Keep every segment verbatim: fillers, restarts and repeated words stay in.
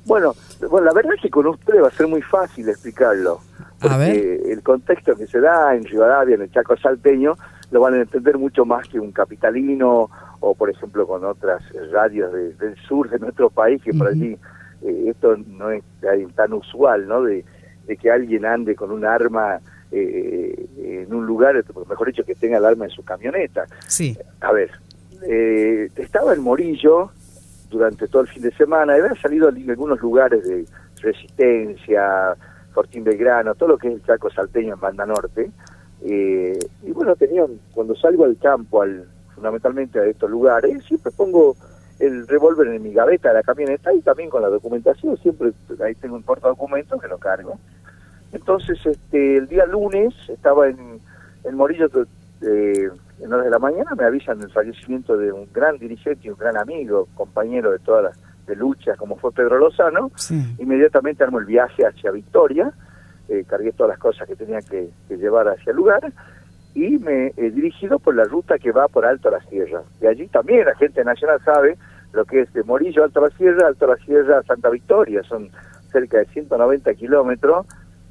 Bueno, bueno, la verdad es que con ustedes va a ser muy fácil explicarlo. Porque A ver. el contexto que se da en Rivadavia, en el Chaco salteño, lo van a entender mucho más que un capitalino o, por ejemplo, con otras radios de, del sur de nuestro país, que uh-huh. por allí eh, esto no es tan usual, ¿no? De, de que alguien ande con un arma eh, en un lugar, mejor dicho, que tenga el arma en su camioneta. Sí. A ver, eh, estaba en Morillo durante todo el fin de semana, y habían salido en algunos lugares de Resistencia, Fortín Belgrano, todo lo que es el Chaco salteño en Banda Norte, eh, y bueno, tenían, cuando salgo al campo, al fundamentalmente a estos lugares, siempre pongo el revólver en mi gaveta de la camioneta y también con la documentación, siempre ahí tengo un portadocumento que lo cargo. Entonces, este, el día lunes estaba en, en Morillo, eh, en horas de la mañana, me avisan del fallecimiento de un gran dirigente y un gran amigo, compañero de todas las de luchas, como fue Pedro Lozano. Sí. Inmediatamente armo el viaje hacia Victoria, eh, cargué todas las cosas que tenía que, que llevar hacia el lugar, y me he dirigido por la ruta que va por Alto a la Sierra. De allí también la gente nacional sabe lo que es de Morillo, Alto a la Sierra, Alto a la Sierra, Santa Victoria, son cerca de ciento noventa kilómetros,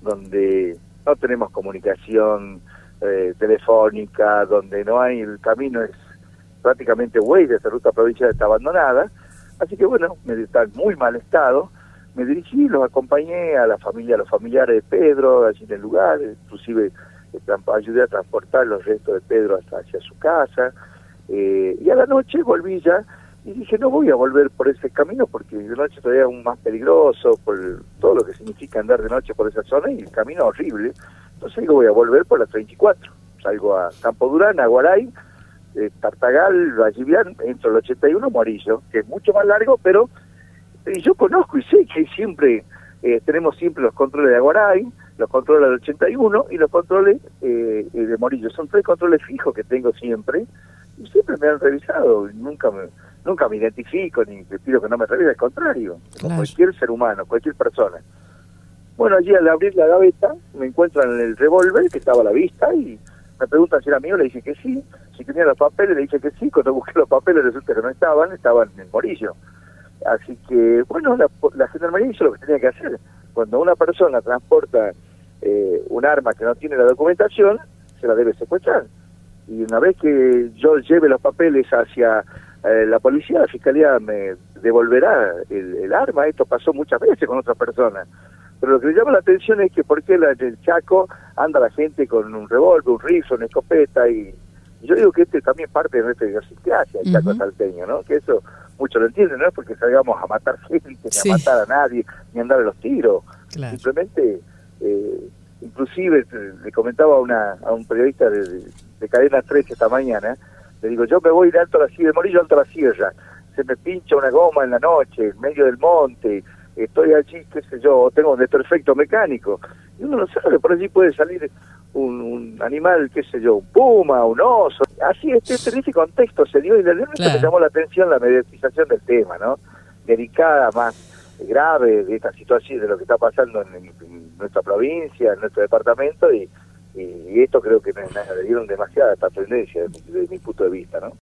donde no tenemos comunicación eh, telefónica, donde no hay, el camino es prácticamente güey, esa ruta provincial está abandonada, así que bueno, me está en muy mal estado, me dirigí, los acompañé a la familia, a los familiares de Pedro, allí en el lugar, inclusive eh, ayudé a transportar los restos de Pedro hasta hacia su casa, eh, y a la noche volví ya, y dije, no voy a volver por ese camino porque de noche todavía es aún más peligroso, por todo lo que significa andar de noche por esa zona, y el camino es horrible. Entonces digo, voy a volver por la treinta y cuatro. Salgo a Campo Durán, a Guaray, eh, Tartagal, Vallivian, entro al ochenta y uno, Morillo, que es mucho más largo, pero eh, yo conozco y sé que siempre eh, tenemos siempre los controles de Aguaray, los controles del ochenta y uno y los controles eh, de Morillo. Son tres controles fijos que tengo siempre, y siempre me han revisado, y nunca me... Nunca me identifico ni te pido que no me revise, al contrario, como cualquier ser humano, cualquier persona. Bueno, allí al abrir la gaveta me encuentran el revólver que estaba a la vista y me preguntan si era mío, le dije que sí, si tenía los papeles le dije que sí, cuando busqué los papeles resulta que no estaban, estaban en Morillo. Así que, bueno, la, la Gendarmería hizo lo que tenía que hacer. Cuando una persona transporta eh, un arma que no tiene la documentación, se la debe secuestrar. Y una vez que yo lleve los papeles hacia Eh, la policía, la fiscalía me devolverá el, el arma. Esto pasó muchas veces con otras personas, pero lo que me llama la atención es que por qué la, en el Chaco anda la gente con un revólver, un rifle, una escopeta, y, y yo digo que este también parte de nuestra idiosincrasia, el Chaco uh-huh. salteño, ¿no? Que eso muchos lo entienden, no es porque salgamos a matar gente, ni sí. a matar a nadie, ni a andar a los tiros, claro. Simplemente, eh, inclusive le comentaba a, una, a un periodista de, de, de Cadena trece esta mañana, le digo, yo me voy de Alto a la Sierra, de Morillo a Alto a la Sierra, se me pincha una goma en la noche, en medio del monte, estoy allí, qué sé yo, tengo un desperfecto mecánico, y uno no sabe, por allí puede salir un, un animal, qué sé yo, un puma, un oso, así, este, en ese contexto se dio, y de verdad claro. me llamó la atención la mediatización del tema, ¿no? Dedicada, más grave de esta situación, de lo que está pasando en, en nuestra provincia, en nuestro departamento, y y esto creo que me, me dieron demasiada trascendencia desde mi, desde mi punto de vista, ¿no?